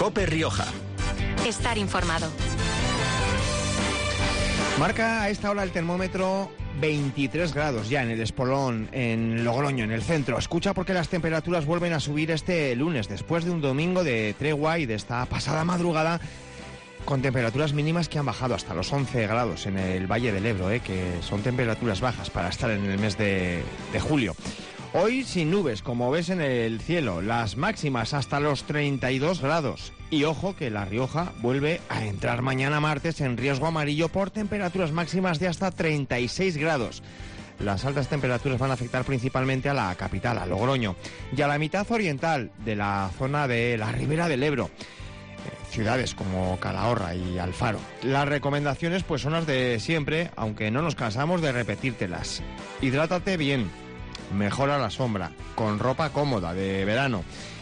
COPE Rioja. Estar informado. Marca a esta hora el termómetro 23 grados ya en el Espolón, en Logroño, en el centro. Escucha porque las temperaturas vuelven a subir este lunes, después de un domingo de tregua y de esta pasada madrugada, con temperaturas mínimas que han bajado hasta los 11 grados en el Valle del Ebro, que son temperaturas bajas para estar en el mes de julio. Hoy sin nubes, como ves en el cielo, las máximas hasta los 32 grados. Y ojo que La Rioja vuelve a entrar mañana martes en riesgo amarillo por temperaturas máximas de hasta 36 grados. Las altas temperaturas van a afectar principalmente a la capital, a Logroño, y a la mitad oriental de la zona de la Ribera del Ebro. Ciudades como Calahorra y Alfaro. Las recomendaciones pues son las de siempre, aunque no nos cansamos de repetírtelas. Hidrátate bien, mejora la sombra, con ropa cómoda de verano.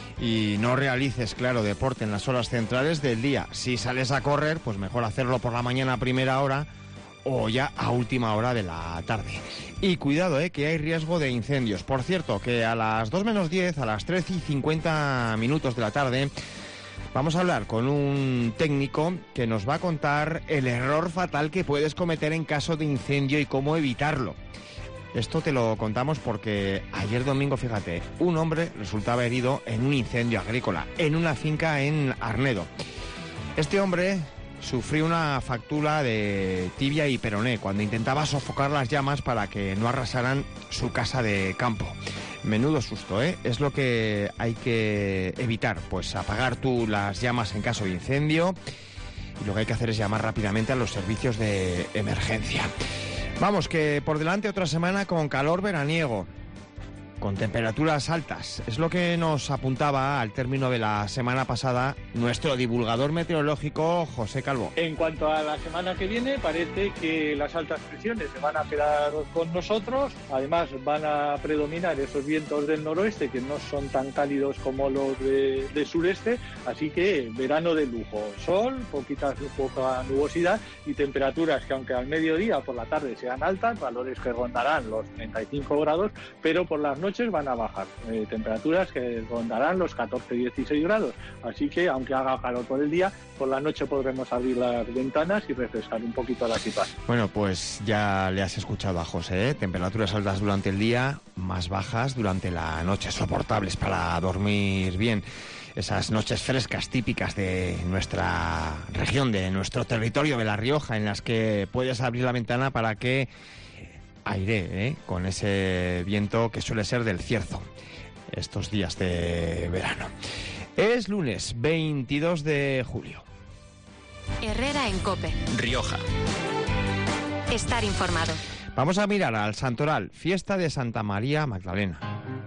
Y no realices, claro, deporte en las horas centrales del día. Si sales a correr, pues mejor hacerlo por la mañana a primera hora o ya a última hora de la tarde. Y cuidado, que hay riesgo de incendios. Por cierto, que a las 2 menos 10, a las 13:50 de la tarde, vamos a hablar con un técnico que nos va a contar el error fatal que puedes cometer en caso de incendio y cómo evitarlo. Esto te lo contamos porque ayer domingo, fíjate, un hombre resultaba herido en un incendio agrícola, en una finca en Arnedo. Este hombre sufrió una fractura de tibia y peroné cuando intentaba sofocar las llamas para que no arrasaran su casa de campo. Menudo susto, Es lo que hay que evitar, pues apagar tú las llamas en caso de incendio, y lo que hay que hacer es llamar rápidamente a los servicios de emergencia. Vamos, que por delante otra semana con calor veraniego, con temperaturas altas. Es lo que nos apuntaba al término de la semana pasada nuestro divulgador meteorológico José Calvo. En cuanto a la semana que viene, parece que las altas presiones se van a quedar con nosotros. Además, van a predominar esos vientos del noroeste que no son tan cálidos como los de sureste. Así que verano de lujo. Sol, poca nubosidad y temperaturas que, aunque al mediodía por la tarde sean altas, valores que rondarán los 35 grados, pero por las noches van a bajar, temperaturas que rondarán los 14-16 grados, así que aunque haga calor por el día, por la noche podremos abrir las ventanas y refrescar un poquito la situación. Bueno, pues ya le has escuchado a José, temperaturas altas durante el día, más bajas durante la noche, soportables para dormir bien. Esas noches frescas típicas de nuestra región, de nuestro territorio de La Rioja, en las que puedes abrir la ventana para que aire, con ese viento que suele ser del cierzo estos días de verano. Es lunes 22 de julio. Herrera en COPE Rioja. Estar informado. Vamos a mirar al Santoral, fiesta de Santa María Magdalena.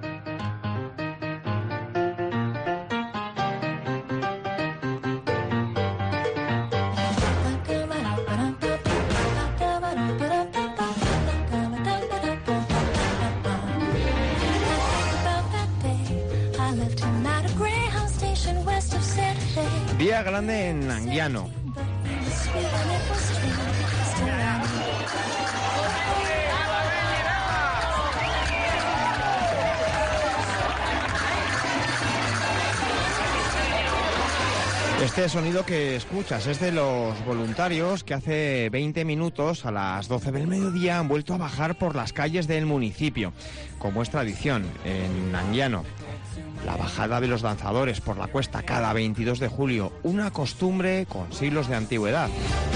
Día grande en Anguiano. Este sonido que escuchas es de los voluntarios que hace 20 minutos, a las 12 del mediodía, han vuelto a bajar por las calles del municipio, como es tradición en Anguiano. La bajada de los danzadores por la cuesta cada 22 de julio, una costumbre con siglos de antigüedad.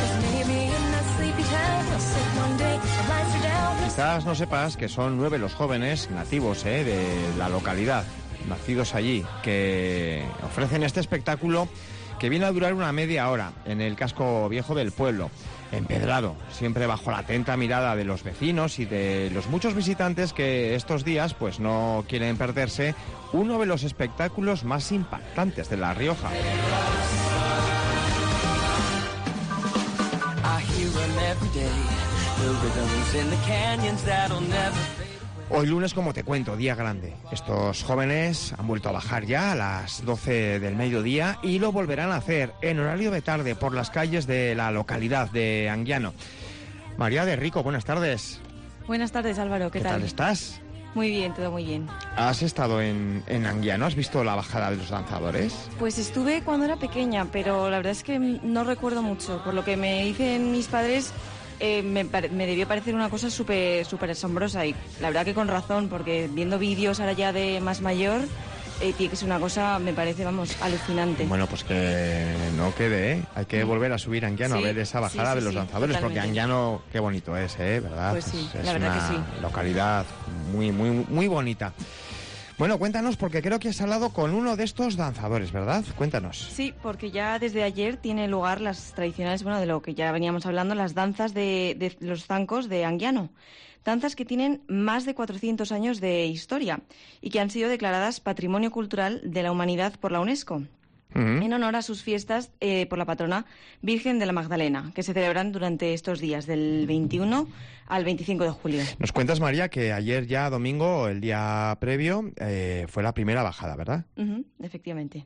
Quizás no sepas que son 9 los jóvenes nativos de la localidad, nacidos allí, que ofrecen este espectáculo que viene a durar una media hora en el casco viejo del pueblo, empedrado, siempre bajo la atenta mirada de los vecinos y de los muchos visitantes que estos días pues no quieren perderse uno de los espectáculos más impactantes de La Rioja. Hoy lunes, como te cuento, día grande. Estos jóvenes han vuelto a bajar ya a las 12 del mediodía y lo volverán a hacer en horario de tarde por las calles de la localidad de Anguiano. María de Rico, buenas tardes. Buenas tardes, Álvaro, ¿qué tal? ¿Qué tal estás? Muy bien, todo muy bien. ¿Has estado en Anguiano? ¿Has visto la bajada de los danzadores? Pues estuve cuando era pequeña, pero la verdad es que no recuerdo mucho. Por lo que me dicen mis padres, me debió parecer una cosa súper asombrosa. Y la verdad que con razón, porque viendo vídeos ahora ya de más mayor, tiene que ser una cosa, me parece, vamos, alucinante. Bueno, pues que no quede, ¿eh? Hay que volver a subir a Anguiano, Sí, a ver esa bajada sí, de los danzadores, totalmente. porque Anguiano, qué bonito es, ¿verdad? Pues sí, es la verdad una que sí. localidad muy bonita. Bueno, cuéntanos, porque creo que has hablado con uno de estos danzadores, ¿verdad? Cuéntanos. Sí, porque ya desde ayer tiene lugar las tradicionales, bueno, de lo que ya veníamos hablando, las danzas de los zancos de Anguiano. Danzas que tienen más de 400 años de historia y que han sido declaradas Patrimonio Cultural de la Humanidad por la UNESCO, en honor a sus fiestas por la patrona Virgen de la Magdalena, que se celebran durante estos días, del 21 al 25 de julio. Nos cuentas, María, que ayer ya domingo, el día previo, fue la primera bajada, ¿verdad? Efectivamente.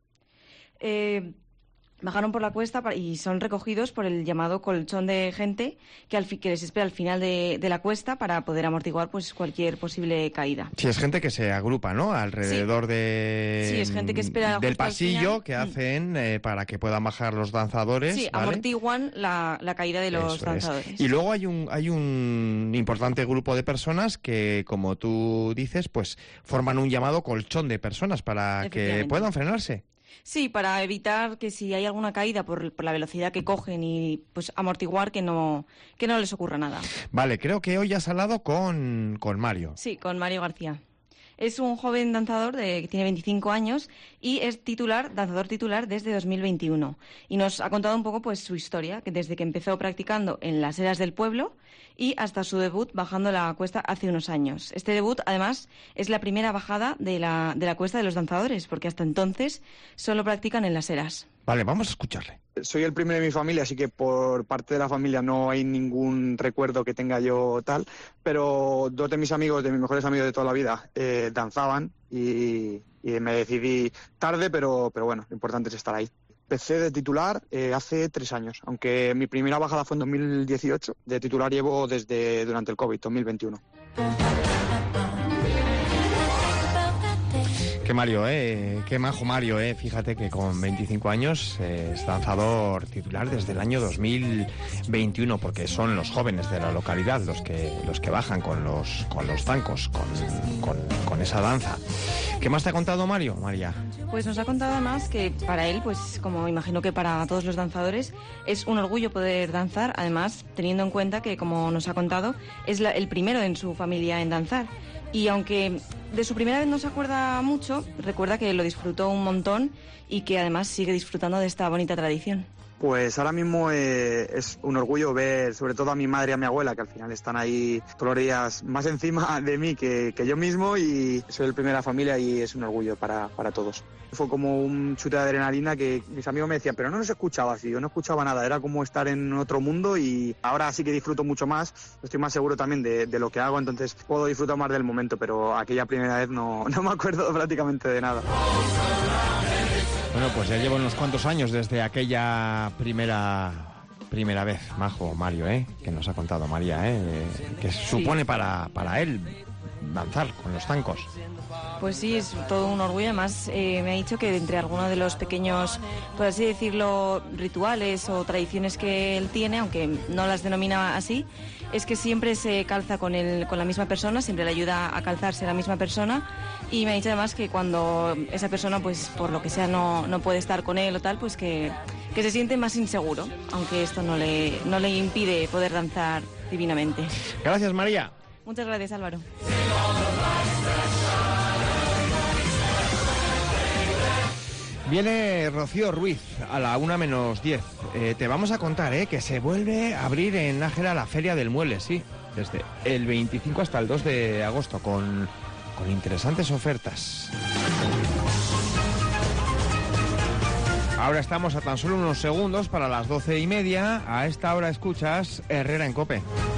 Bajaron por la cuesta y son recogidos por el llamado colchón de gente que les espera al final de la cuesta para poder amortiguar pues cualquier posible caída. Sí, es gente que se agrupa, ¿no? Alrededor Sí, es gente que espera del justo al pasillo final. que hacen para que puedan bajar los danzadores. Sí, ¿vale? amortiguan la caída de los Eso danzadores. es. Y luego hay un importante grupo de personas que, como tú dices, pues forman un llamado colchón de personas para que Efectivamente. puedan frenarse. Sí, para evitar que si hay alguna caída por la velocidad que cogen y pues amortiguar que no les ocurra nada. Vale, creo que hoy has hablado con Mario. Sí, con Mario García. Es un joven danzador que tiene 25 años y es danzador titular desde 2021. Y nos ha contado un poco pues su historia, que desde que empezó practicando en las eras del pueblo y hasta su debut bajando la cuesta hace unos años. Este debut, además, es la primera bajada de la cuesta de los danzadores, porque hasta entonces solo practican en las eras. Vale, vamos a escucharle. Soy el primero de mi familia, así que por parte de la familia no hay ningún recuerdo que tenga yo tal, pero dos de mis mejores amigos de toda la vida, danzaban y me decidí tarde, pero bueno, lo importante es estar ahí. Empecé de titular hace 3 años, aunque mi primera bajada fue en 2018, de titular llevo durante el COVID, 2021. Qué Mario, qué majo Mario, fíjate que con 25 años es danzador titular desde el año 2021, porque son los jóvenes de la localidad los que bajan con los zancos, con esa danza. ¿Qué más te ha contado Mario, María? Pues nos ha contado además que para él, pues como imagino que para todos los danzadores, es un orgullo poder danzar, además teniendo en cuenta que, como nos ha contado, es el primero en su familia en danzar. Y aunque de su primera vez no se acuerda mucho, recuerda que lo disfrutó un montón y que además sigue disfrutando de esta bonita tradición. Pues ahora mismo es un orgullo ver sobre todo a mi madre y a mi abuela, que al final están ahí todos los días más encima de mí que yo mismo, y soy el primero de la familia y es un orgullo para todos. Fue como un chute de adrenalina que mis amigos me decían, pero no nos escuchaba así, yo no escuchaba nada, era como estar en otro mundo, y ahora sí que disfruto mucho más, estoy más seguro también de lo que hago, entonces puedo disfrutar más del momento, pero aquella primera vez no me acuerdo prácticamente de nada. Bueno, pues ya llevo unos cuantos años desde aquella primera vez, majo Mario, que nos ha contado María, que supone para él danzar con los zancos. Pues sí, es todo un orgullo. Además, me ha dicho que entre algunos de los pequeños, por así decirlo, rituales o tradiciones que él tiene, aunque no las denomina así, es que siempre se calza con la misma persona, siempre le ayuda a calzarse la misma persona. Y me ha dicho además que cuando esa persona, pues por lo que sea, no puede estar con él o tal, pues que se siente más inseguro, aunque esto no le impide poder danzar divinamente. Gracias, María. Muchas gracias, Álvaro. Viene Rocío Ruiz a la 1:10. Te vamos a contar que se vuelve a abrir en Nájera la Feria del Mueble, sí, desde el 25 hasta el 2 de agosto, con interesantes ofertas. Ahora estamos a tan solo unos segundos para las 12:30. A esta hora escuchas Herrera en COPE.